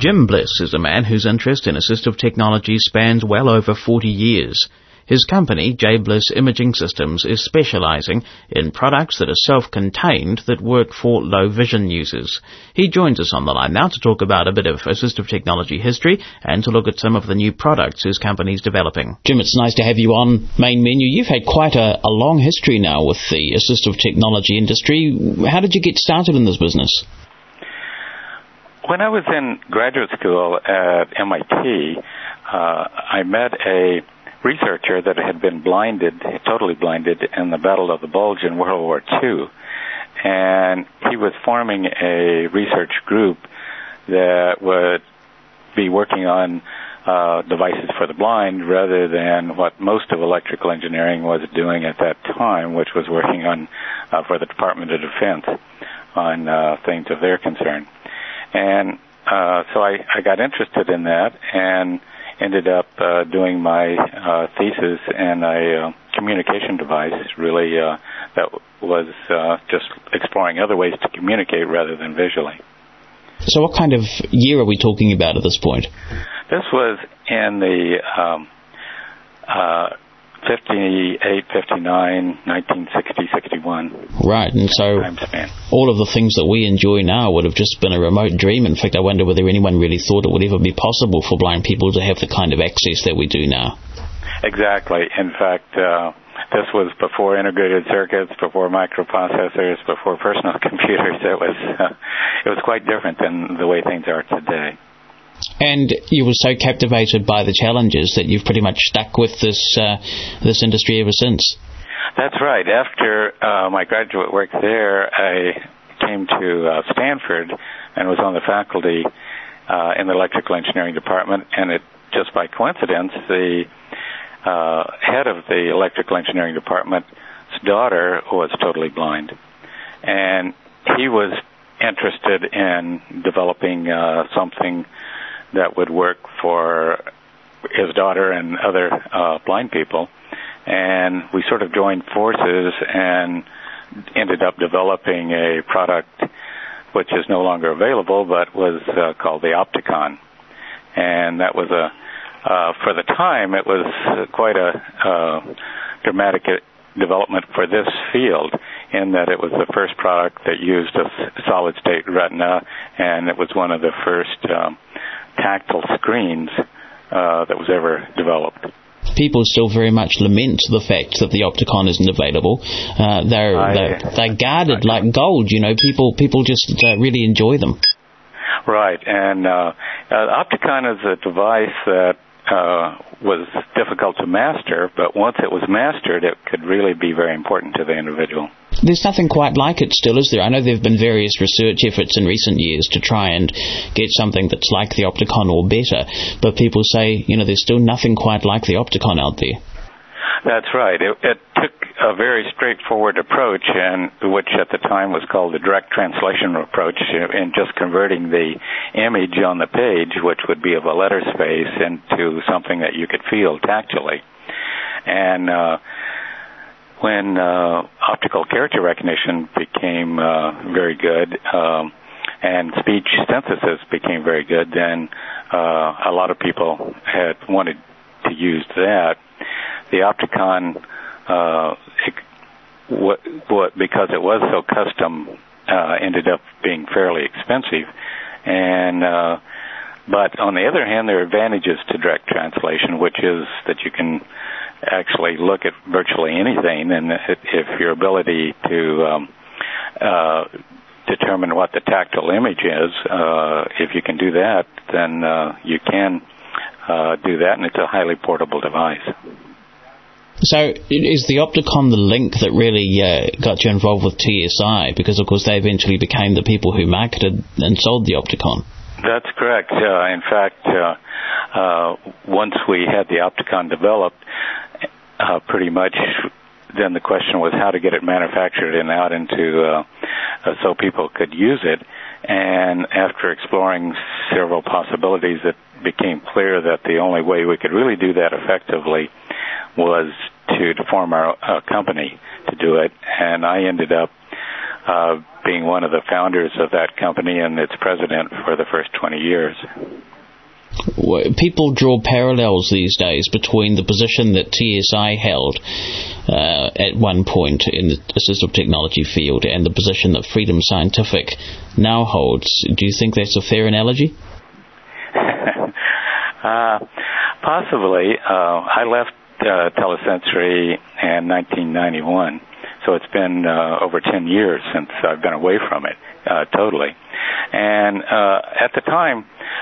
Jim Bliss is a man whose interest in assistive technology spans well over 40 years. His company, J. Bliss Imaging Systems, is specializing in products that are self-contained that work for low vision users. He joins us on the line now to talk about a bit of assistive technology history and to look at some of the new products his company is developing. Jim, it's nice to have you on Main Menu. You've had quite a long history now with the assistive technology industry. How did you get started in this business? When I was in graduate school at MIT, I met a researcher that had been totally blinded in the Battle of the Bulge in World War II. And he was forming a research group that would be working on devices for the blind rather than what most of electrical engineering was doing at that time, which was working on for the Department of Defense on things of their concern. And so I got interested in that and ended up doing my thesis in a communication device, really, that was just exploring other ways to communicate rather than visually. So what kind of year are we talking about at this point? This was in the 58, 59, 1960, 61. Right, and so all of the things that we enjoy now would have just been a remote dream. In fact, I wonder whether anyone really thought it would ever be possible for blind people to have the kind of access that we do now. Exactly. In fact, this was before integrated circuits, before microprocessors, before personal computers. It was quite different than the way things are today. And you were so captivated by the challenges that you've pretty much stuck with this industry ever since. That's right. After my graduate work there, I came to Stanford and was on the faculty in the electrical engineering department. And just by coincidence, the head of the electrical engineering department's daughter was totally blind. And he was interested in developing something that would work for his daughter and other blind people. And we sort of joined forces and ended up developing a product which is no longer available, but was called the Opticon. And that was for the time, it was quite a dramatic development for this field, in that it was the first product that used a solid-state retina, and it was one of the first tactile screens that was ever developed. People still very much lament the fact that the Opticon isn't available. They're guarded like gold, you know. People just really enjoy them. Right, and Opticon is a device that was difficult to master, but once it was mastered, it could really be very important to the individual. There's nothing quite like it still, is there? I know there have been various research efforts in recent years to try and get something that's like the Opticon or better, but people say, there's still nothing quite like the Opticon out there. That's right. It took a very straightforward approach, and which at the time was called the direct translation approach, in just converting the image on the page, which would be of a letter space, into something that you could feel tactilely. And when optical character recognition became very good, and speech synthesis became very good, then a lot of people had wanted to use that. The Opticon, because it was so custom, ended up being fairly expensive. And but on the other hand, there are advantages to direct translation, which is that you can actually look at virtually anything, and if your ability to determine what the tactile image is, if you can do that, then you can do that, and it's a highly portable device. So is the Opticon the link that really got you involved with TSI? Because, of course, they eventually became the people who marketed and sold the Opticon. That's correct. In fact, once we had the Opticon developed, pretty much then the question was how to get it manufactured and out into so people could use it. And after exploring several possibilities, it became clear that the only way we could really do that effectively was to form our company to do it. And I ended up being one of the founders of that company and its president for the first 20 years. People draw parallels these days between the position that TSI held at one point in the assistive technology field and the position that Freedom Scientific now holds. Do you think that's a fair analogy? Possibly. I left Telesensory in 1991, so it's been over 10 years since I've been away from it totally. And at the time,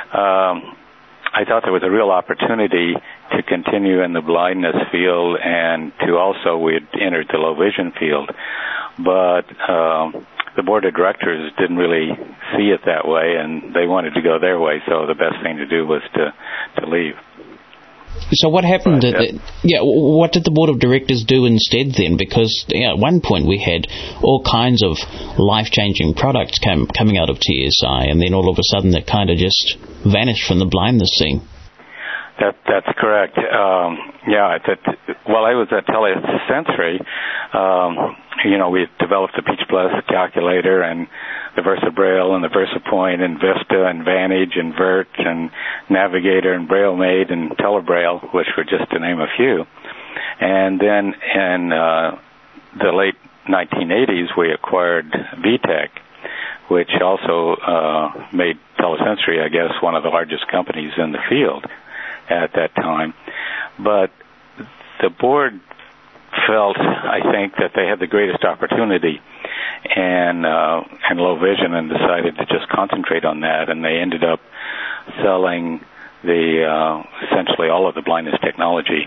I thought there was a real opportunity to continue in the blindness field, and to also we had entered the low vision field. But the board of directors didn't really see it that way, and they wanted to go their way, so the best thing to do was to leave. So what happened? What did the board of directors do instead then? Because at one point we had all kinds of life-changing products coming out of TSI, and then all of a sudden it kind of just vanished from the blindness scene. That's correct. While I was at Telesensory, we developed the Peach Plus calculator and the VersaBraille and the VersaPoint and Vista and Vantage and Vert and Navigator and BrailleMate and Telebraille, which were just to name a few. And then in the late 1980s, we acquired VTech, which also made Telesensory, I guess, one of the largest companies in the field at that time. But the board felt, I think, that they had the greatest opportunity in low vision and decided to just concentrate on that, and they ended up selling essentially all of the blindness technology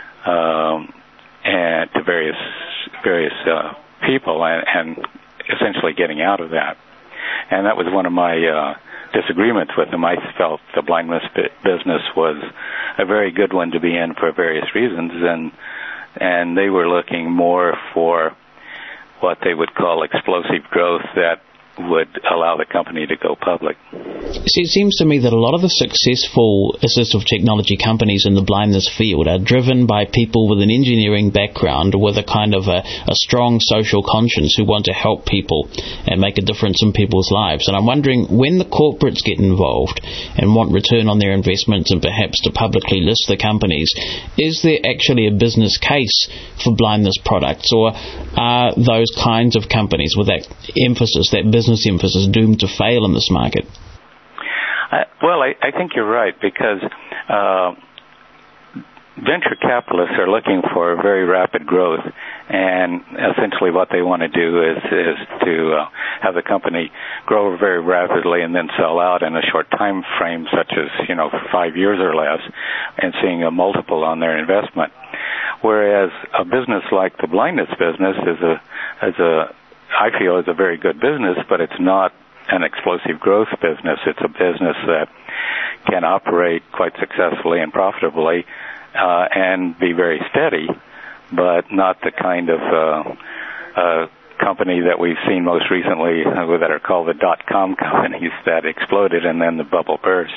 and to various people, and essentially getting out of that. And that was one of my disagreements with them. I felt the blindness business was a very good one to be in for various reasons, and they were looking more for what they would call explosive growth that would allow the company to go public. See, it seems to me that a lot of the successful assistive technology companies in the blindness field are driven by people with an engineering background, with a kind of a strong social conscience, who want to help people and make a difference in people's lives. And I'm wondering, when the corporates get involved and want return on their investments and perhaps to publicly list the companies, is there actually a business case for blindness products, or are those kinds of companies with that emphasis, that business emphasis, doomed to fail in this market? Well, I think you're right, because venture capitalists are looking for very rapid growth, and essentially what they want to do is to have the company grow very rapidly and then sell out in a short time frame, such as 5 years or less, and seeing a multiple on their investment. Whereas a business like the blindness business I feel is a very good business, but it's not an explosive growth business. It's a business that can operate quite successfully and profitably and be very steady, but not the kind of company that we've seen most recently that are called the dot-com companies that exploded and then the bubble burst.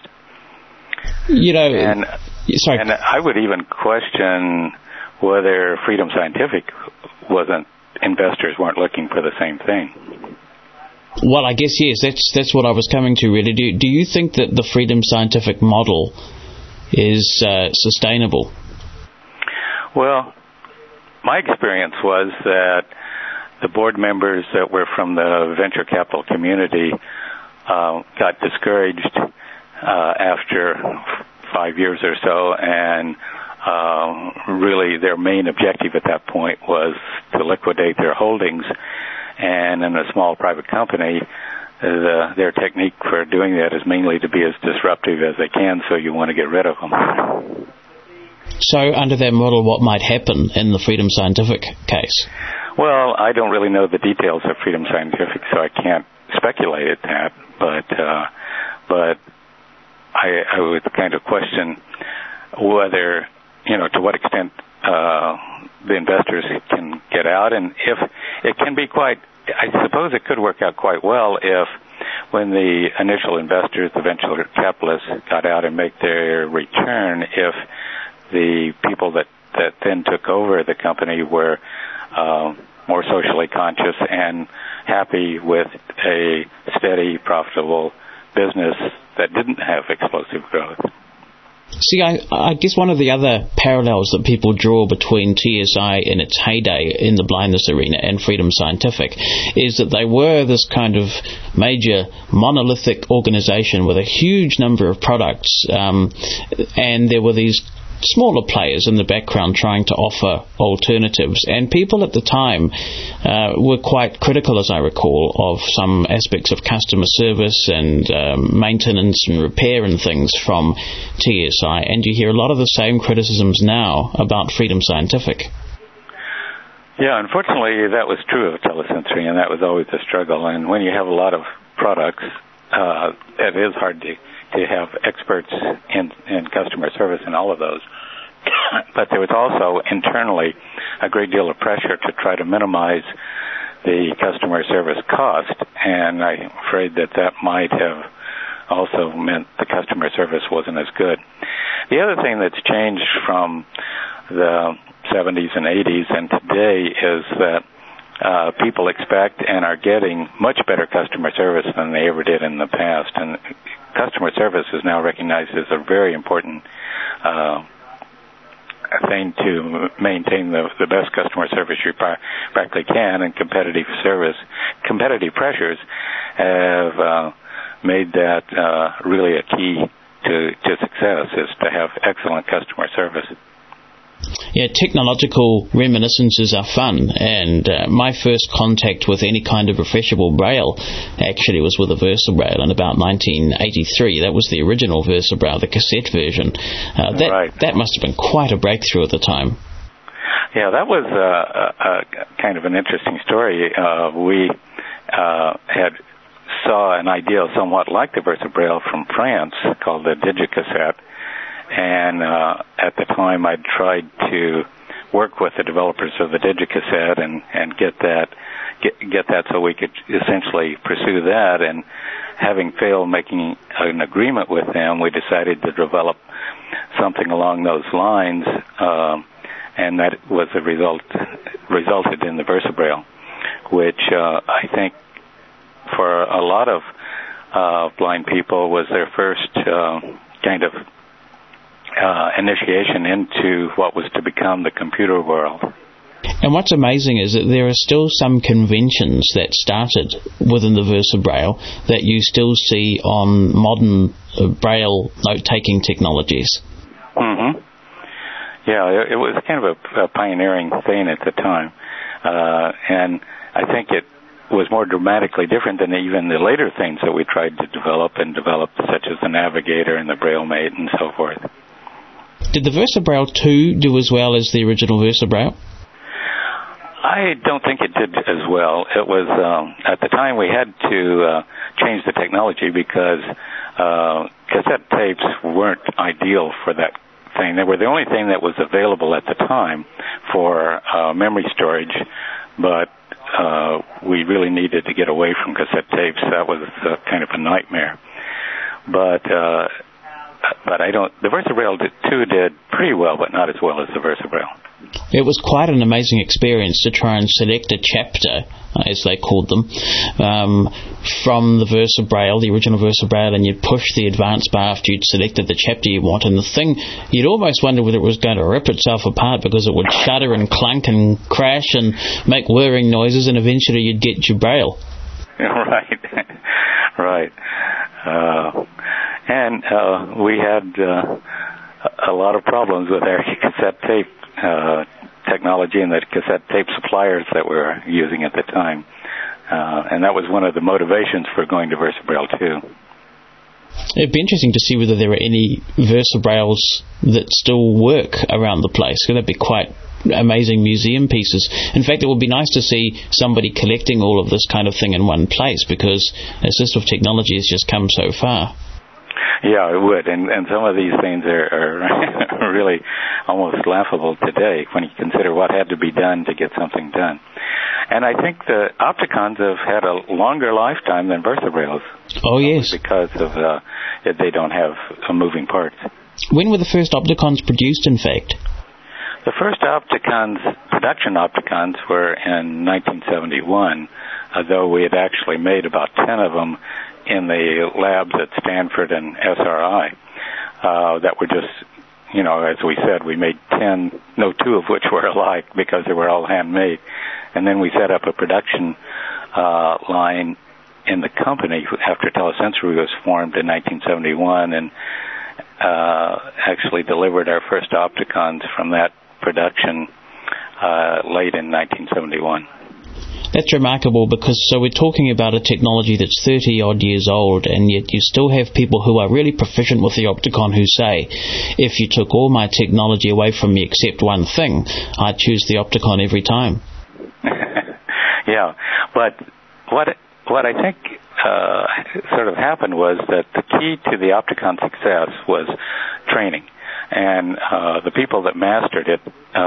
And I would even question whether Freedom Scientific investors weren't looking for the same thing. Well, I guess, yes, that's what I was coming to, really. Do you think that the Freedom Scientific model is sustainable? Well, my experience was that the board members that were from the venture capital community got discouraged after 5 years or so, and really their main objective at that point was to liquidate their holdings. And in a small private company, their technique for doing that is mainly to be as disruptive as they can, so you want to get rid of them. So under that model, what might happen in the Freedom Scientific case? Well, I don't really know the details of Freedom Scientific, so I can't speculate at that, but I would kind of question whether, to what extent the investors can get out, and if it can be I suppose it could work out quite well if, when the initial investors, the venture capitalists, got out and make their return, if the people that then took over the company were more socially conscious and happy with a steady, profitable business that didn't have explosive growth. See, I guess one of the other parallels that people draw between TSI in its heyday in the blindness arena and Freedom Scientific is that they were this kind of major monolithic organization with a huge number of products, and there were these smaller players in the background trying to offer alternatives, and people at the time were quite critical, as I recall, of some aspects of customer service and maintenance and repair and things from TSI, and you hear a lot of the same criticisms now about Freedom Scientific. Yeah, unfortunately that was true of telesensory, and that was always a struggle, and when you have a lot of products, it is hard to have experts in customer service in all of those. But there was also internally a great deal of pressure to try to minimize the customer service cost, and I'm afraid that might have also meant the customer service wasn't as good. The other thing that's changed from the 70s and 80s and today is that people expect and are getting much better customer service than they ever did in the past, and customer service is now recognized as a very important thing to maintain the best customer service you practically can, and competitive pressures have made that really a key to success, is to have excellent customer service. Yeah, technological reminiscences are fun, and my first contact with any kind of refreshable braille actually was with a VersaBraille in about 1983. That was the original VersaBraille, the cassette version. That must have been quite a breakthrough at the time. Yeah, that was a kind of an interesting story. We had saw an idea somewhat like the VersaBraille from France called the DigiCassette. And at the time, I tried to work with the developers of the DigiCassette and get that so we could essentially pursue that. And having failed making an agreement with them, we decided to develop something along those lines, and that was resulted in the VersaBraille, which I think for a lot of blind people was their first kind of initiation into what was to become the computer world. And what's amazing is that there are still some conventions that started within the VersaBraille that you still see on modern Braille note-taking technologies. Mm-hmm. Yeah, it was kind of a pioneering thing at the time. And I think it was more dramatically different than even the later things that we tried to develop, such as the Navigator and the BrailleMate and so forth. Did the VersaBraille 2 do as well as the original VersaBraille? I don't think it did as well. It was, at the time we had to change the technology because cassette tapes weren't ideal for that thing. They were the only thing that was available at the time for memory storage, but we really needed to get away from cassette tapes. That was kind of a nightmare. But the VersaBraille 2 did pretty well, but not as well as the VersaBraille. It was quite an amazing experience to try and select a chapter, as they called them, from the VersaBraille, the original VersaBraille, and you'd push the advanced bar after you'd selected the chapter you want, and the thing, you'd almost wonder whether it was going to rip itself apart because it would shudder and clunk and crash and make whirring noises, and eventually you'd get your Braille. Right, right. And we had a lot of problems with our cassette tape technology and the cassette tape suppliers that we were using at the time. And that was one of the motivations for going to VersaBraille 2. It'd be interesting to see whether there are any VersaBrailles that still work around the place. That'd be quite amazing museum pieces. In fact, it would be nice to see somebody collecting all of this kind of thing in one place, because assistive technology has just come so far. Yeah, it would, and some of these things are really almost laughable today when you consider what had to be done to get something done. And I think the Opticons have had a longer lifetime than VersaBrailles. Oh, yes. Because of they don't have moving parts. When were the first Opticons produced, in fact? The first production Opticons were in 1971, though we had actually made about 10 of them in the labs at Stanford and SRI that were just, as we said, we made 10, no two of which were alike because they were all handmade. And then we set up a production line in the company after Telesensory was formed in 1971 and actually delivered our first Opticons from that production late in 1971. That's remarkable because so we're talking about a technology that's 30-odd years old, and yet you still have people who are really proficient with the Opticon who say, if you took all my technology away from me except one thing, I'd choose the Opticon every time. Yeah, but what I think sort of happened was that the key to the Opticon success was training. And the people that mastered it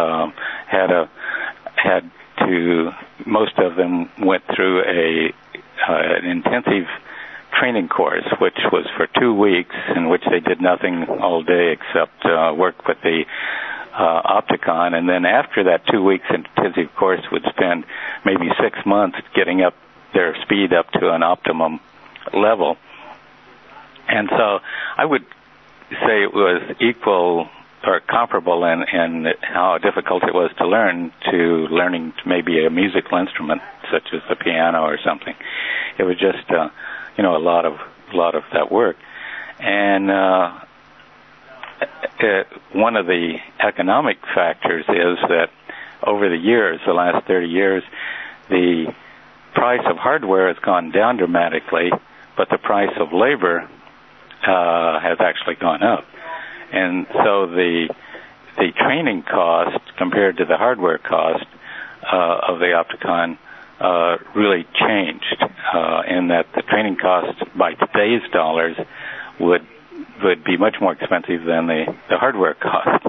most of them went through an intensive training course, which was for 2 weeks, in which they did nothing all day except work with the Opticon. And then after that 2 weeks intensive course would spend maybe 6 months getting up their speed up to an optimum level. And so I would say it was equal or comparable in how difficult it was to learn to learning maybe a musical instrument such as the piano or something. It was just a lot of that work. And one of the economic factors is that over the years, the last 30 years, the price of hardware has gone down dramatically, but the price of labor has actually gone up. And so the training cost compared to the hardware cost of the Opticon really changed in that the training cost by today's dollars would be much more expensive than the hardware cost.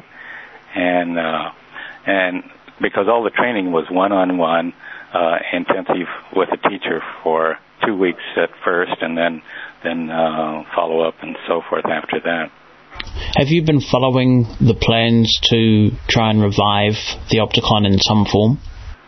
And because all the training was one-on-one, intensive with a teacher for 2 weeks at first, and then follow up and so forth after that. Have you been following the plans to try and revive the Opticon in some form?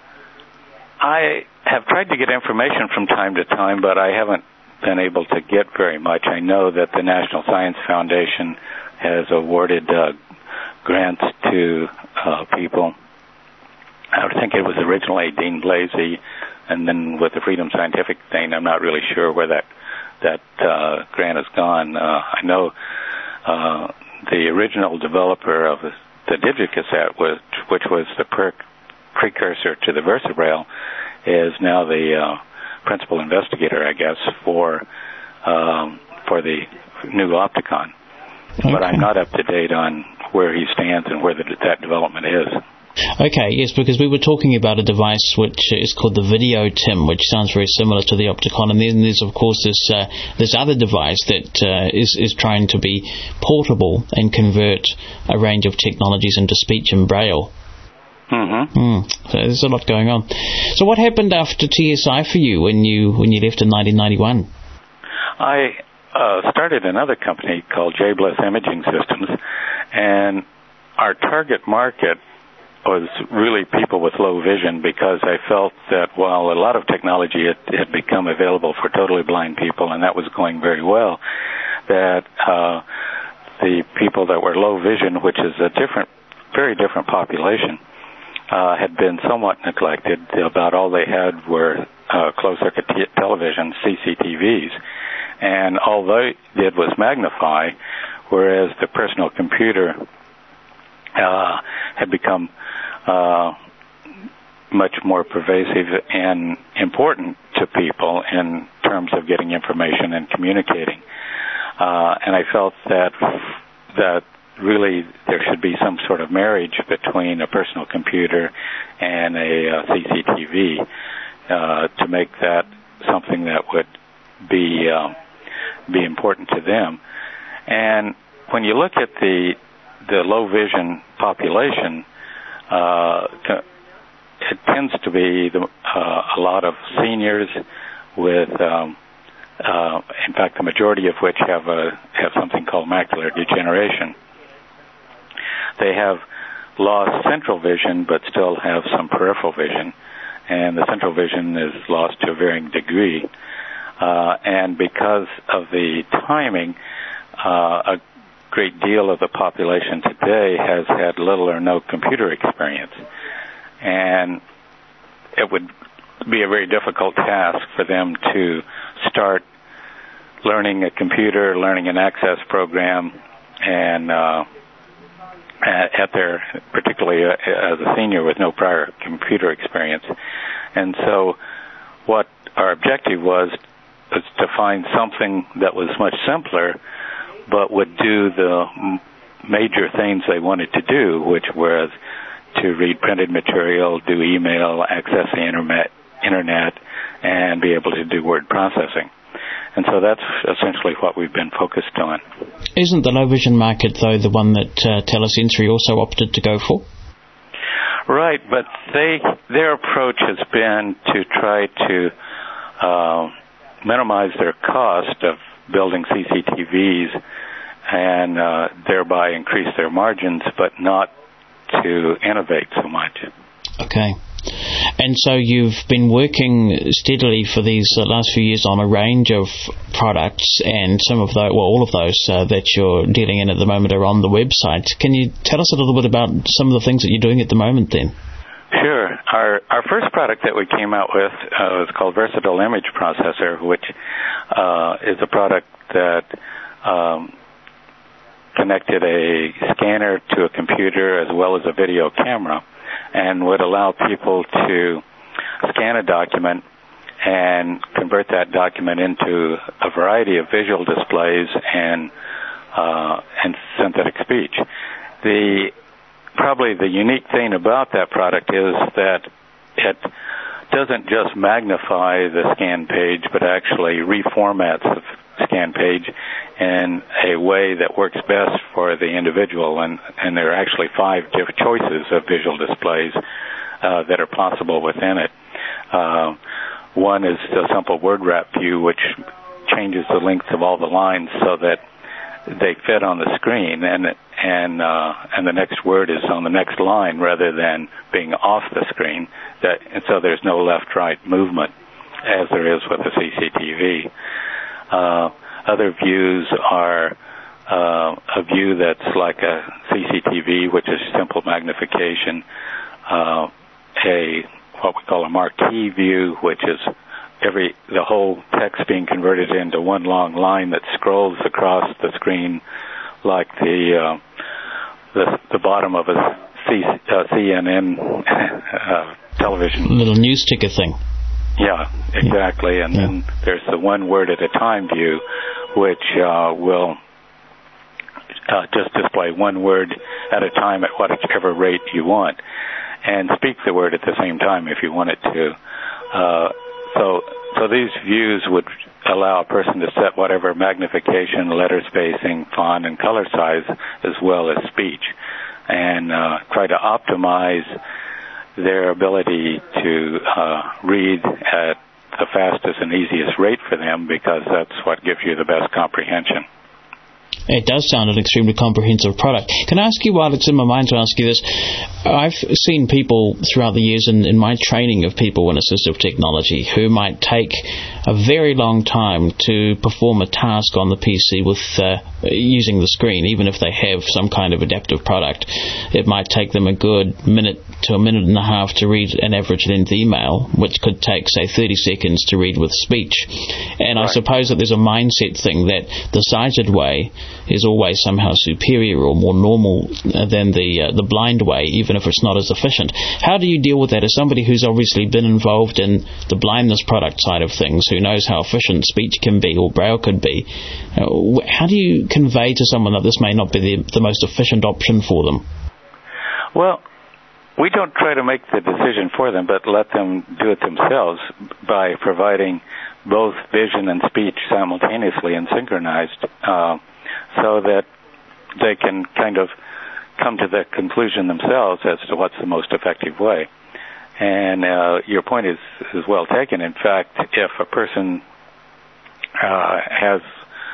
I have tried to get information from time to time, but I haven't been able to get very much. I know that the National Science Foundation has awarded grants to people. I think it was originally Dean Blasey, and then with the Freedom Scientific thing, I'm not really sure where that grant has gone. I know the original developer of the Digicassette, which was the precursor to the VersaBraille, is now the principal investigator, I guess, for the new Opticon. Okay. But I'm not up to date on where he stands and where that development is. Okay, yes, because we were talking about a device which is called the Video Tim, which sounds very similar to the Opticon, and then there's of course this other device that is trying to be portable and convert a range of technologies into speech and Braille. Mm-hmm. So there's a lot going on. So what happened after TSI for you when you left in 1991? I started another company called J. Bliss Imaging Systems, and our target market was really people with low vision, because I felt that while a lot of technology had become available for totally blind people, and that was going very well, that the people that were low vision, which is a very different population, had been somewhat neglected. About all they had were closed-circuit television, CCTVs, and all they did was magnify, whereas the personal computer had become much more pervasive and important to people in terms of getting information and communicating. And I felt that really there should be some sort of marriage between a personal computer and a CCTV to make that something that would be important to them. And when you look at the low vision population, it tends to be a lot of seniors with, in fact, the majority of which have something called macular degeneration. They have lost central vision but still have some peripheral vision, and the central vision is lost to a varying degree. And because of the timing, a great deal of the population today has had little or no computer experience. And it would be a very difficult task for them to start learning a computer, learning an access program, and particularly as a senior with no prior computer experience. And so what our objective was to find something that was much simpler but would do the major things they wanted to do, which was to read printed material, do email, access the internet, and be able to do word processing. And so that's essentially what we've been focused on. Isn't the low vision market, though, the one that Telesensory also opted to go for? Right, but their approach has been to try to minimize their cost of building CCTVs and thereby increase their margins, but not to innovate so much. Okay. And so you've been working steadily for these last few years on a range of products, and some of those, well, all of those that you're dealing in at the moment are on the website. Can you tell us a little bit about some of the things that you're doing at the moment then? Sure. Our first product that we came out with was called Versatile Image Processor, which is a product that connected a scanner to a computer as well as a video camera, and would allow people to scan a document and convert that document into a variety of visual displays and synthetic speech. Probably the unique thing about that product is that it doesn't just magnify the scan page, but actually reformats the scan page in a way that works best for the individual. And there are actually 5 different choices of visual displays that are possible within it. One is the simple word wrap view, which changes the length of all the lines so that they fit on the screen, and the next word is on the next line rather than being off the screen. And so there's no left-right movement as there is with the CCTV. Other views are a view that's like a CCTV, which is simple magnification, what we call a marquee view, which is the whole text being converted into one long line that scrolls across the screen like the bottom of a CNN television. Little news ticker thing. Yeah, exactly. And then there's the one word at a time view, which will just display one word at a time at whatever rate you want, and speak the word at the same time if you want it to. So these views would allow a person to set whatever magnification, letter spacing, font, and color size, as well as speech, and try to optimize their ability to read at the fastest and easiest rate for them, because that's what gives you the best comprehension. It does sound an extremely comprehensive product. Can I ask you, while it's in my mind to ask you this, I've seen people throughout the years in my training of people in assistive technology who might take a very long time to perform a task on the PC with using the screen, even if they have some kind of adaptive product. It might take them a good minute to a minute and a half to read an average length email, which could take, say, 30 seconds to read with speech. And right. I suppose that there's a mindset thing that the sighted way is always somehow superior or more normal than the blind way, even if it's not as efficient. How do you deal with that as somebody who's obviously been involved in the blindness product side of things, who knows how efficient speech can be or braille could be? How do you convey to someone that this may not be the most efficient option for them? Well, we don't try to make the decision for them, but let them do it themselves by providing both vision and speech simultaneously and synchronized, so that they can kind of come to the conclusion themselves as to what's the most effective way. And your point is well taken. In fact, if a person has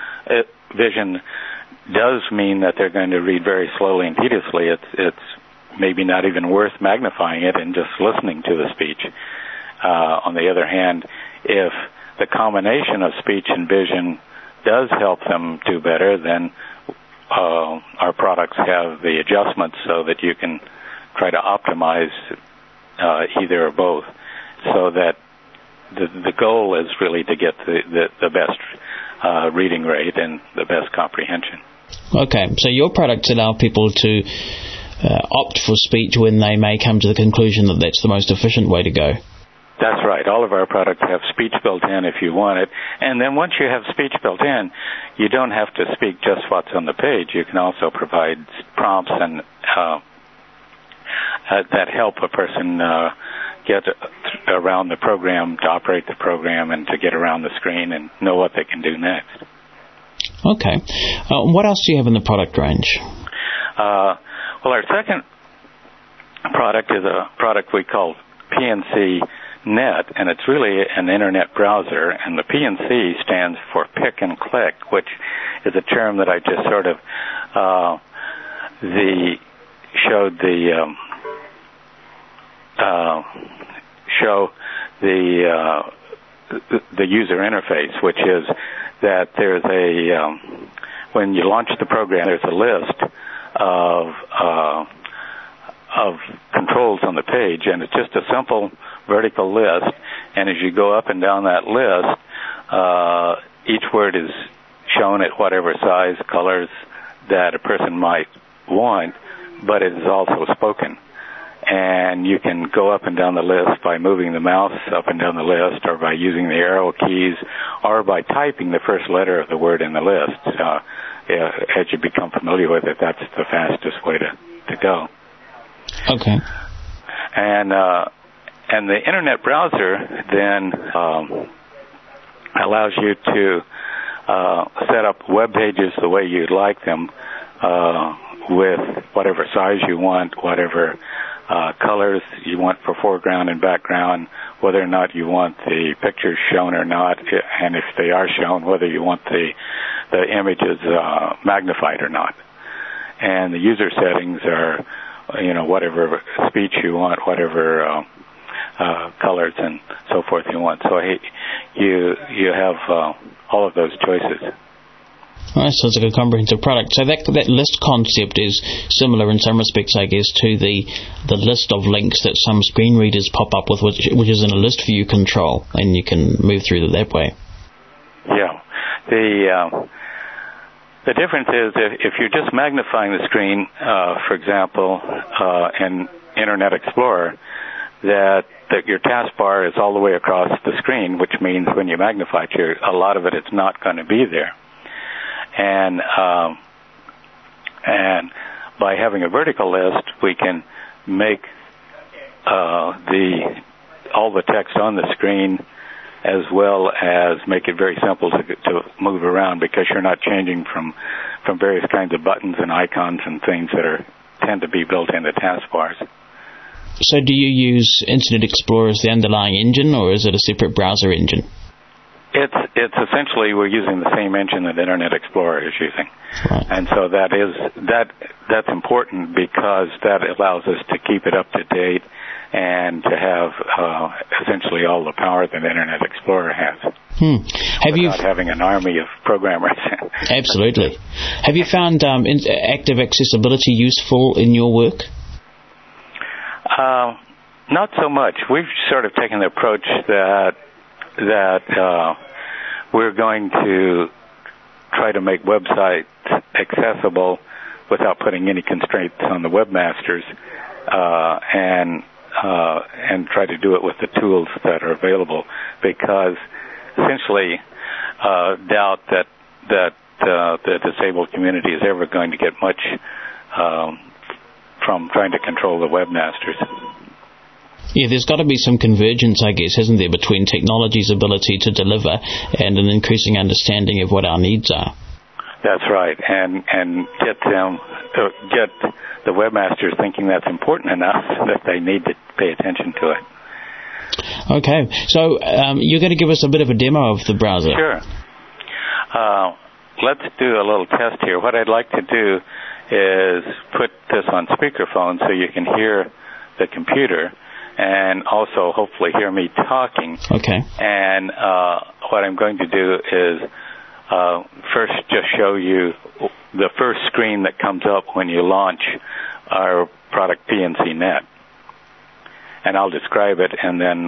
vision, does mean that they're going to read very slowly and tediously. It's maybe not even worth magnifying it and just listening to the speech. On the other hand, if the combination of speech and vision does help them do better, then our products have the adjustments so that you can try to optimize either or both, so that the goal is really to get the best reading rate and the best comprehension. Okay, so your products allow people to opt for speech when they may come to the conclusion that that's the most efficient way to go. That's right. All of our products have speech built in if you want it. And then once you have speech built in, you don't have to speak just what's on the page. You can also provide prompts and that help a person get around the program, to operate the program, and to get around the screen and know what they can do next. Okay. What else do you have in the product range? Well, our second product is a product we call PNC Net, and it's really an internet browser, and the PNC stands for pick and click, which is a term that I just sort of showed the user interface, which is that there's when you launch the program, there's a list of controls on the page, and it's just a simple vertical list, and as you go up and down that list, each word is shown at whatever size, colors that a person might want, but it is also spoken. And you can go up and down the list by moving the mouse up and down the list, or by using the arrow keys, or by typing the first letter of the word in the list. As you become familiar with it, that's the fastest way to go. Okay. And the internet browser then allows you to set up web pages the way you'd like them, with whatever size you want, whatever colors you want for foreground and background, whether or not you want the pictures shown or not, and if they are shown, whether you want the images magnified or not. And the user settings are, whatever speech you want, whatever colors and so forth you want. So you have all of those choices. Well, that sounds like a comprehensive product. So that list concept is similar in some respects, I guess, to the list of links that some screen readers pop up with, which is in a list view control, and you can move through it that way. Yeah. The difference is if you're just magnifying the screen, for example, in Internet Explorer, that your taskbar is all the way across the screen, which means when you magnify it, a lot of it's not going to be there. And by having a vertical list, we can make all the text on the screen, as well as make it very simple to move around, because you're not changing from various kinds of buttons and icons and things that tend to be built into taskbars. So do you use Internet Explorer as the underlying engine, or is it a separate browser engine? It's essentially, we're using the same engine that Internet Explorer is using. Right. And so that's important, because that allows us to keep it up to date and to have essentially all the power that Internet Explorer has. Without having an army of programmers. Absolutely. Have you found active accessibility useful in your work? Not so much. We've sort of taken the approach that we're going to try to make websites accessible without putting any constraints on the webmasters, and try to do it with the tools that are available, because essentially doubt that the disabled community is ever going to get much from trying to control the webmasters. Yeah, there's got to be some convergence, I guess, hasn't there, between technology's ability to deliver and an increasing understanding of what our needs are. That's right, and get the webmasters thinking that's important enough that they need to pay attention to it. Okay, so you're going to give us a bit of a demo of the browser. Sure. Let's do a little test here. What I'd like to do is put this on speakerphone so you can hear the computer and also hopefully hear me talking. Okay. And what I'm going to do is first just show you the first screen that comes up when you launch our product PNC Net. And I'll describe it and then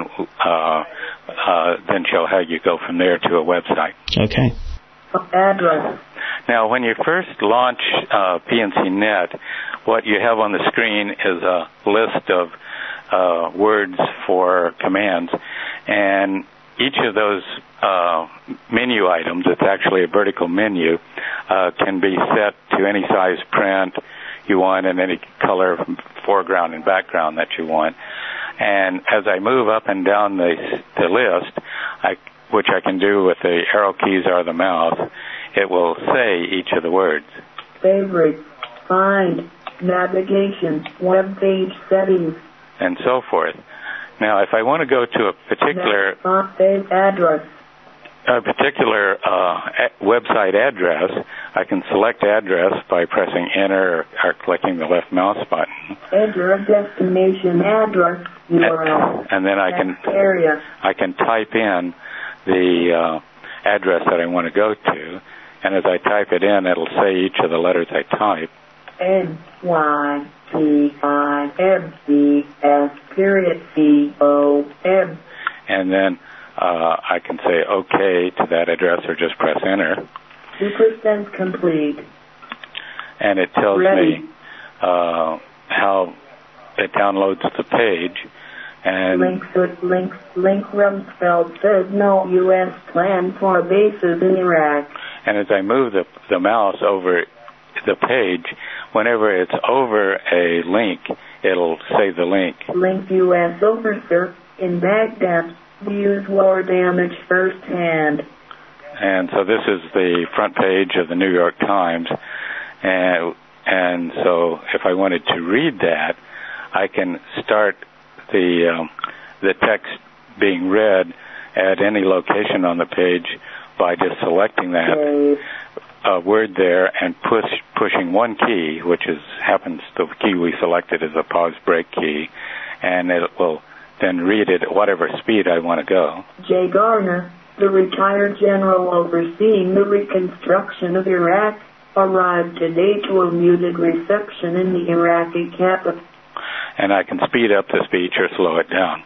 show how you go from there to a website. Okay. Address. Now, when you first launch PNC Net, what you have on the screen is a list of words for commands, and each of those menu items, it's actually a vertical menu, can be set to any size print you want and any color foreground and background that you want. And as I move up and down the list, which I can do with the arrow keys or the mouse, it will say each of the words. Favorite, find, navigation, web page settings, and so forth. Now, if I want to go to a particular address, a particular website address, I can select address by pressing enter or clicking the left mouse button. Enter a destination address URL. And then I can type in the address that I want to go to, and as I type it in, it'll say each of the letters I type. NYTIMBS.COM. And then I can say OK to that address or just press enter. 2% complete. And it tells me how it downloads the page. And link Rumsfeld says no U.S. plan for bases in Iraq. And as I move the mouse over the page, whenever it's over a link, it'll say the link. Link U.S. officer in Baghdad views war damage firsthand. And so this is the front page of the New York Times. And so if I wanted to read that, I can start the text being read at any location on the page by just selecting that word there and pushing one key, which happens the key we selected is a pause break key, and it will then read it at whatever speed I want to go. Jay Garner, the retired general overseeing the reconstruction of Iraq, arrived today to a muted reception in the Iraqi capital. And I can speed up the speech or slow it down.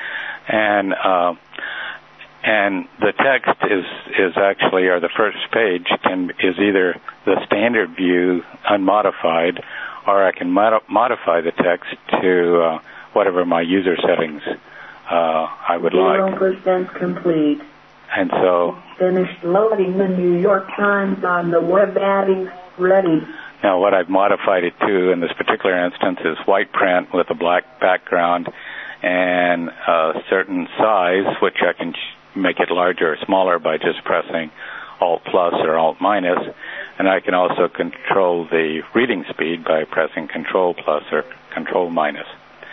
And the text is actually, or the first page is either the standard view unmodified, or I can modify the text to whatever my user settings I would like. 0% complete. And so finished loading the New York Times on the web adding ready. Now what I've modified it to in this particular instance is white print with a black background and a certain size, which I can make it larger or smaller by just pressing Alt plus or Alt minus, and I can also control the reading speed by pressing Control plus or Control minus.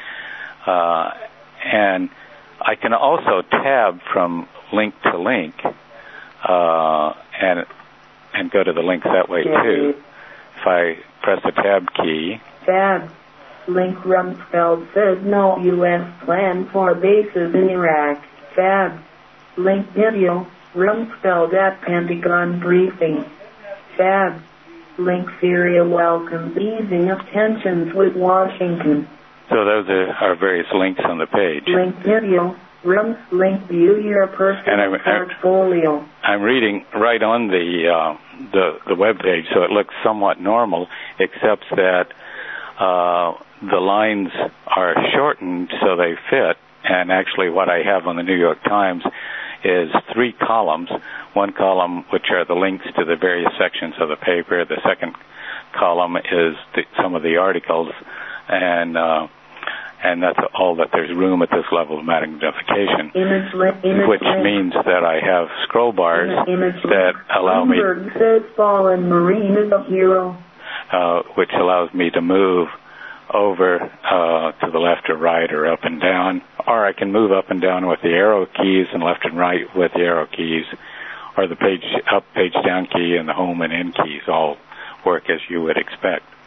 And I can also tab from link to link and go to the links that way too. If I press the tab key. Tab. Link Rumsfeld says no U.S. plan for bases in Iraq. Tab. Link video. Rumsfeld at Pentagon briefing. Tab. Link Syria welcomes easing of tensions with Washington. So those are various links on the page. Link video. Link view your personal portfolio. I'm reading right on the web page, so it looks somewhat normal, except that the lines are shortened so they fit. And actually, what I have on the New York Times is 3 columns. One column, which are the links to the various sections of the paper. The second column is some of the articles, and that's all that there's room at this level of magnification, which means that I have scroll bars that allow me, says fallen Marine is a hero, which allows me to move over to the left or right or up and down, or I can move up and down with the arrow keys and left and right with the arrow keys, or the page up, page down key and the home and end keys all work as you would expect.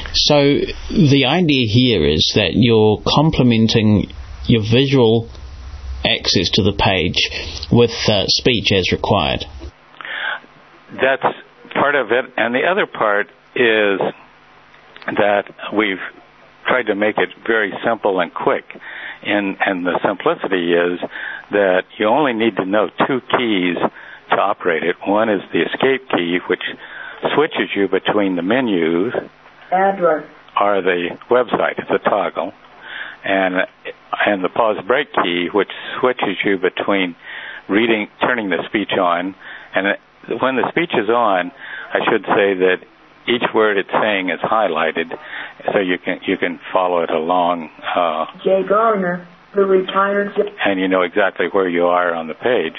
So the idea here is that you're complementing your visual access to the page with speech as required. That's part of it, and the other part is that we've tried to make it very simple and quick, and the simplicity is that you only need to know two keys to operate it. One is the escape key, which switches you between the menus address or the website. It's a toggle. And the pause break key, which switches you between turning the speech on, and when the speech is on, I should say that each word it's saying is highlighted, so you can follow it along. Jay Garner, the retired, and you know exactly where you are on the page,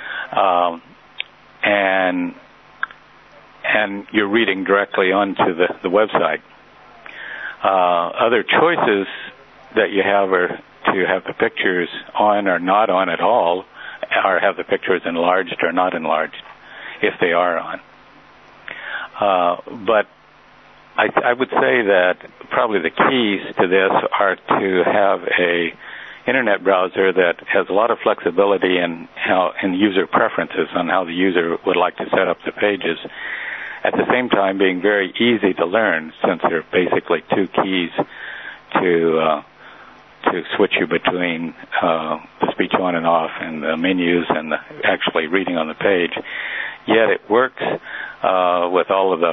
and you're reading directly onto the website. Other choices that you have are to have the pictures on or not on at all, or have the pictures enlarged or not enlarged if they are on. But I would say that probably the keys to this are to have a internet browser that has a lot of flexibility in user preferences on how the user would like to set up the pages. At the same time, being very easy to learn, since there are basically two keys to switch you between the speech on and off and the menus and actually reading on the page. Yet it works with all of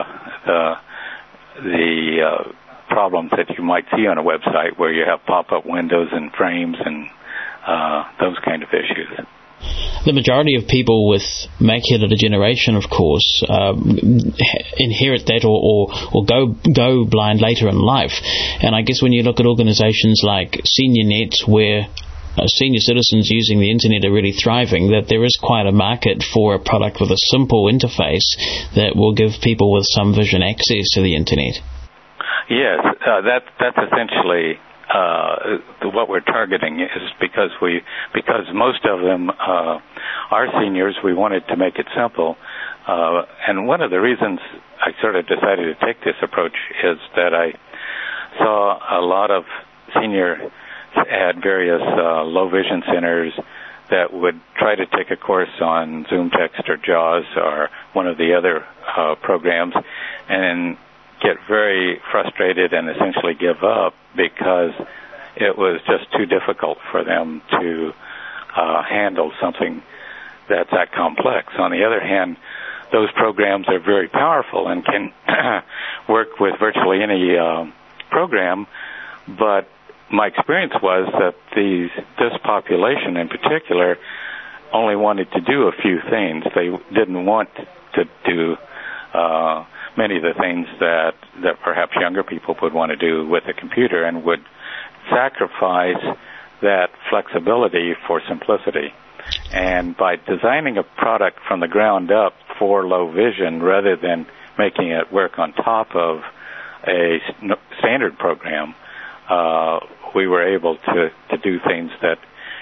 the problems that you might see on a website where you have pop-up windows and frames and those kind of issues. The majority of people with macular degeneration, of course, inherit that or go blind later in life. And I guess when you look at organizations like SeniorNet, where senior citizens using the internet are really thriving, that there is quite a market for a product with a simple interface that will give people with some vision access to the internet. Yes, that's essentially what we're targeting, is because most of them are seniors. We wanted to make it simple, and one of the reasons I sort of decided to take this approach is that I saw a lot of seniors at various low vision centers that would try to take a course on ZoomText or JAWS or one of the other programs and get very frustrated and essentially give up because it was just too difficult for them to handle something that's that complex. On the other hand, those programs are very powerful and can work with virtually any program, but my experience was that this population in particular only wanted to do a few things. They didn't want to do many of the things that perhaps younger people would want to do with a computer, and would sacrifice that flexibility for simplicity. And by designing a product from the ground up for low vision rather than making it work on top of a standard program, we were able to do things that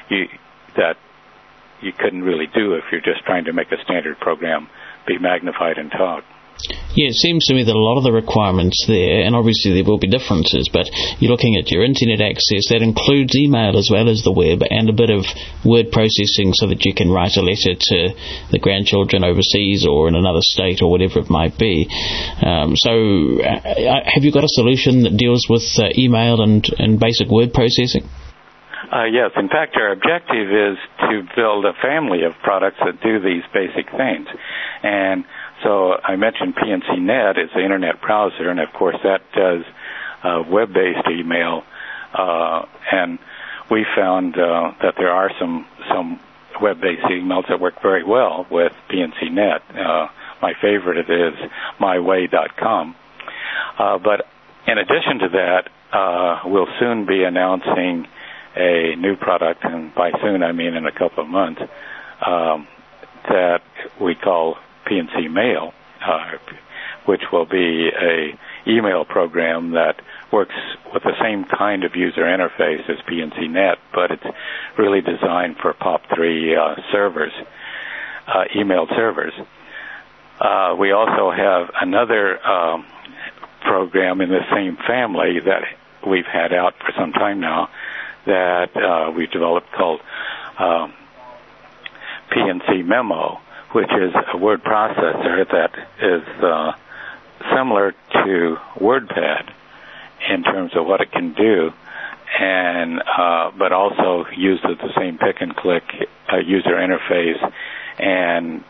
you couldn't really do if you're just trying to make a standard program be magnified and talk. Yeah, it seems to me that a lot of the requirements there, and obviously there will be differences, but you're looking at your internet access, that includes email as well as the web, and a bit of word processing so that you can write a letter to the grandchildren overseas or in another state or whatever it might be. So have you got a solution that deals with email and basic word processing? Yes. In fact, our objective is to build a family of products that do these basic things. And so I mentioned PNCNet is the internet browser, and of course that does web-based email. And we found that there are some web-based emails that work very well with PNCNet. My favorite is myway.com. But in addition to that, we'll soon be announcing a new product, and by soon I mean in a couple of months, that we call PNC Mail, which will be a email program that works with the same kind of user interface as PNCNet, but it's really designed for POP3 servers, email servers. We also have another program in the same family that we've had out for some time now that we've developed called PNC Memo, which is a word processor that is similar to WordPad in terms of what it can do, and but also uses the same pick and click user interface, and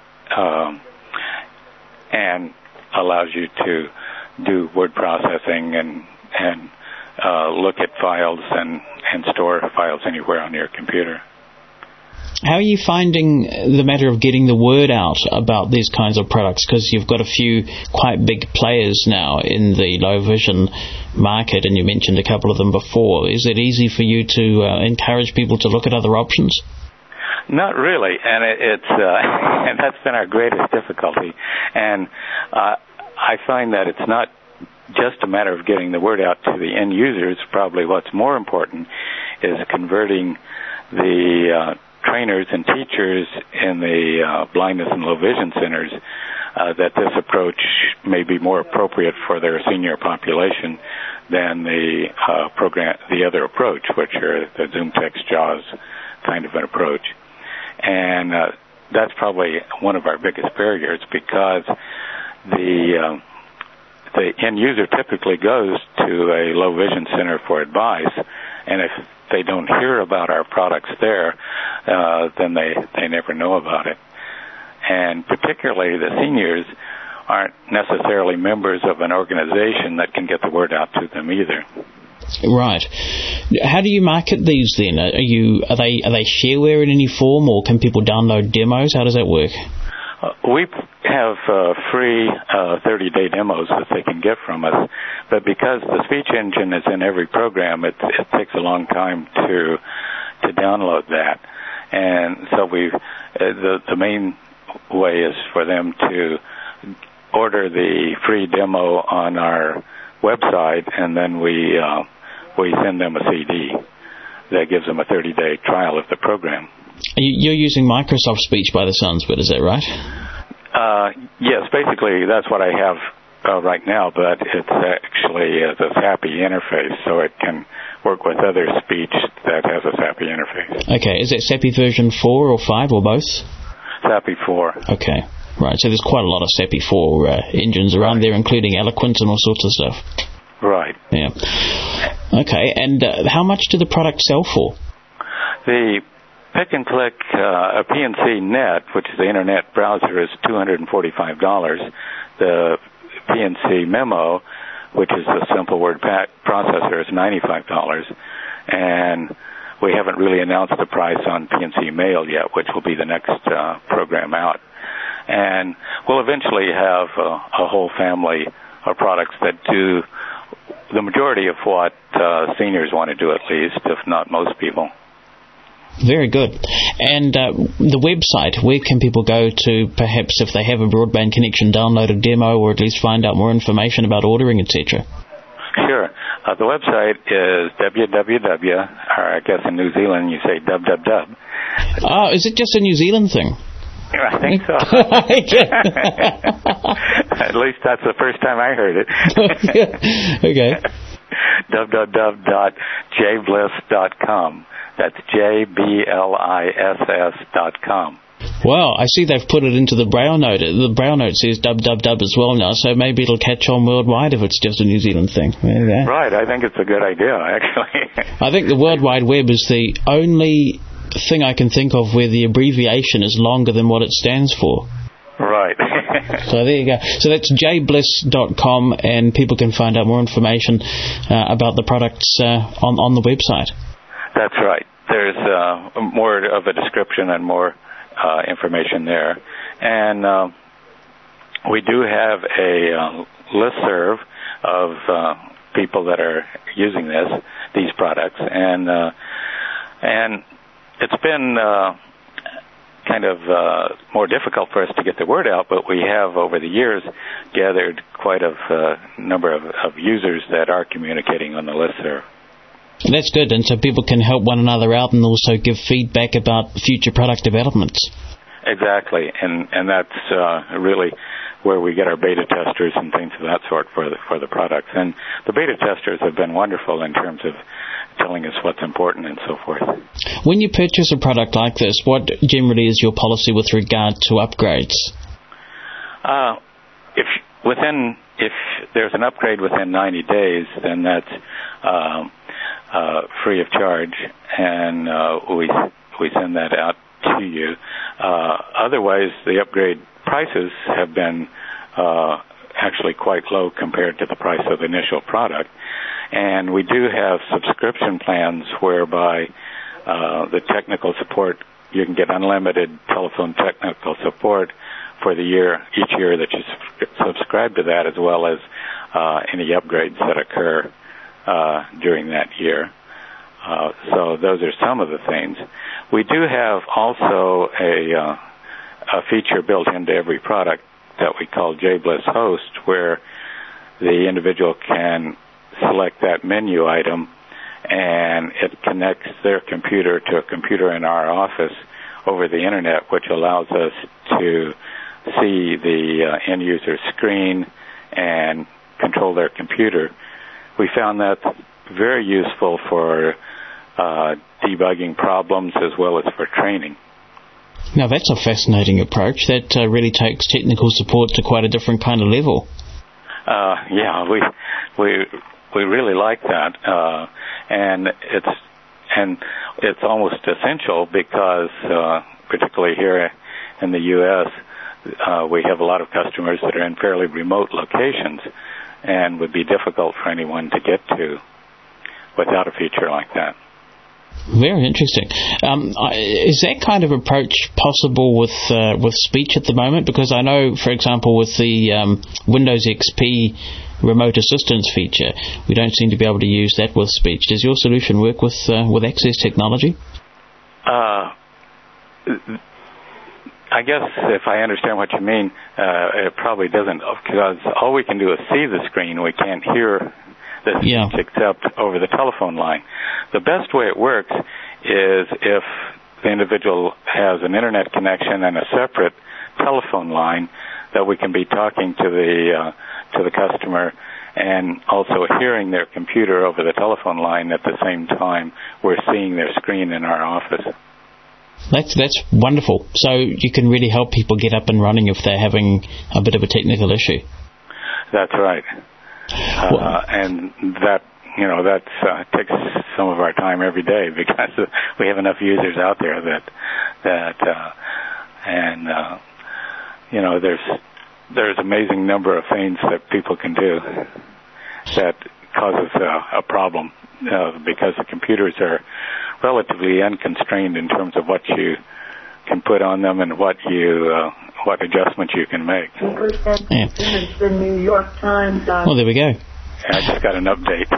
allows you to do word processing and look at files and store files anywhere on your computer. How are you finding the matter of getting the word out about these kinds of products? Because you've got a few quite big players now in the low vision market, and you mentioned a couple of them before. Is it easy for you to encourage people to look at other options? Not really, and and that's been our greatest difficulty. And I find that it's not just a matter of getting the word out to the end users. Probably what's more important is converting the trainers and teachers in the blindness and low vision centers that this approach may be more appropriate for their senior population than the other approach, which are the ZoomText JAWS kind of an approach. And that's probably one of our biggest barriers, because the end user typically goes to a low vision center for advice, and if they don't hear about our products there, then they never know about it. And particularly the seniors aren't necessarily members of an organization that can get the word out to them either. Right. How do you market these then? Are they shareware in any form, or can people download demos? How does that work? We have free 30-day demos that they can get from us, but because the speech engine is in every program, it takes a long time to download that. And so the main way is for them to order the free demo on our website, and then we send them a CD that gives them a 30-day trial of the program. You're using Microsoft Speech by the sounds of it, is that right? Yes, basically that's what I have right now, but it's actually the SAPI interface, so it can work with other speech that has a SAPI interface. Okay, is that SAPI version 4 or 5 or both? SAPI 4. Okay, right, so there's quite a lot of SAPI 4 engines around there, including Eloquent and all sorts of stuff. Right. Yeah. Okay, and how much do the products sell for? The pick and click a PNC Net, which is the internet browser, is $245. The PNC Memo, which is the simple word processor, is $95. And we haven't really announced the price on PNC Mail yet, which will be the next program out. And we'll eventually have a whole family of products that do the majority of what seniors want to do, at least, if not most people. Very good. And the website, where can people go to, perhaps if they have a broadband connection, download a demo, or at least find out more information about ordering, etc.? Sure. The website is www, or I guess in New Zealand you say www. Oh, is it just a New Zealand thing? I think so. At least that's the first time I heard it. Okay. www.jbliss.com. That's JBLISS.com. Well, I see they've put it into the Braille note. The Braille note says www as well now, so maybe it'll catch on worldwide if it's just a New Zealand thing. Right, I think it's a good idea, actually. I think the World Wide Web is the only thing I can think of where the abbreviation is longer than what it stands for. Right. So there you go. So that's jbliss.com, and people can find out more information about the products on the website. That's right. There's more of a description and more information there. And we do have a listserv of people that are using these products, and it's been kind of more difficult for us to get the word out, but we have over the years gathered quite a number of users that are communicating on the listserv. That's good, and so people can help one another out and also give feedback about future product developments. Exactly, and that's really where we get our beta testers and things of that sort for the products. And the beta testers have been wonderful in terms of telling us what's important and so forth. When you purchase a product like this, what generally is your policy with regard to upgrades? If there's an upgrade within 90 days, then that's free of charge, and we send that out to you. Otherwise, the upgrade prices have been actually quite low compared to the price of the initial product. And we do have subscription plans whereby the technical support, you can get unlimited telephone technical support for the year, each year that you subscribe to that, as well as any upgrades that occur during that year. So those are some of the things. We do have also a feature built into every product that we call JBliss Host, where the individual can select that menu item, and it connects their computer to a computer in our office over the internet, which allows us to see the end user screen and control their computer. We found that very useful for debugging problems as well as for training. Now that's a fascinating approach. That really takes technical support to quite a different kind of level. Yeah, we really like that, and it's almost essential because particularly here in the U.S. We have a lot of customers that are in fairly remote locations and would be difficult for anyone to get to without a feature like that. Very interesting. Is that kind of approach possible with speech at the moment? Because I know, for example, with the Windows XP remote assistance feature, we don't seem to be able to use that with speech. Does your solution work with Access technology? I guess if I understand what you mean, it probably doesn't, because all we can do is see the screen. We can't hear the speech except over the telephone line. The best way it works is if the individual has an internet connection and a separate telephone line, that we can be talking to the customer and also hearing their computer over the telephone line at the same time we're seeing their screen in our office. That's wonderful. So you can really help people get up and running if they're having a bit of a technical issue. That's right. And that takes some of our time every day because we have enough users out there there's amazing number of things that people can do that causes a problem because the computers are relatively unconstrained in terms of what you can put on them and what adjustments you can make. Yeah. The New York Times. Well, there we go. I just got an update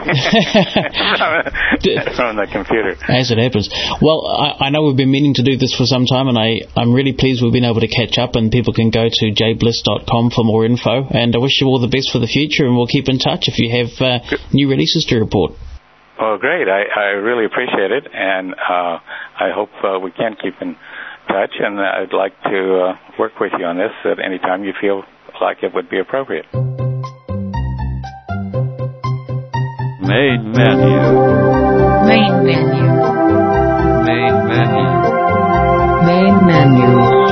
from the computer. As it happens. Well, I know we've been meaning to do this for some time, and I'm really pleased we've been able to catch up, and people can go to jbliss.com for more info. And I wish you all the best for the future, and we'll keep in touch if you have new releases to report. Well, great. I really appreciate it, and I hope we can keep in touch, and I'd like to work with you on this at any time you feel like it would be appropriate. Main menu. Main menu. Main menu. Main menu.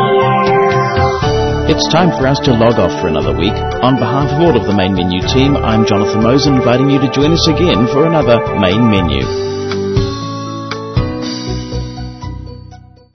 It's time for us to log off for another week. On behalf of all of the Main Menu team, I'm Jonathan Mosen, inviting you to join us again for another Main Menu.